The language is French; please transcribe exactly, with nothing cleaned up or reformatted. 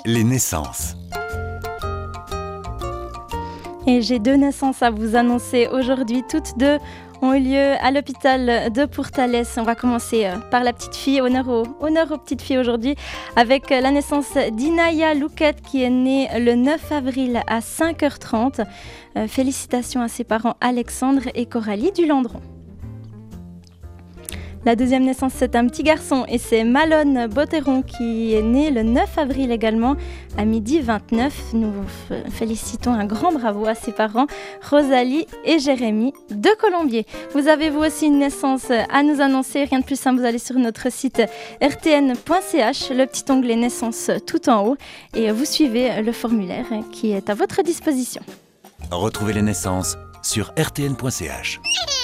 Les naissances. Et j'ai deux naissances à vous annoncer aujourd'hui. Toutes deux ont eu lieu à l'hôpital de Pourtalès. On va commencer par la petite fille. Honneur aux, honneur aux petites filles aujourd'hui avec la naissance d'Inaya Louquette qui est née le neuf avril à cinq heures trente. Euh, félicitations à ses parents Alexandre et Coralie Dulandron. La deuxième naissance, c'est un petit garçon et c'est Malone Botteron qui est né le neuf avril également à midi vingt-neuf. Nous f- félicitons un grand bravo à ses parents Rosalie et Jérémy de Colombier. Vous avez vous aussi une naissance à nous annoncer. Rien de plus simple, vous allez sur notre site r t n point c h, le petit onglet naissance tout en haut et vous suivez le formulaire qui est à votre disposition. Retrouvez les naissances sur r t n point c h.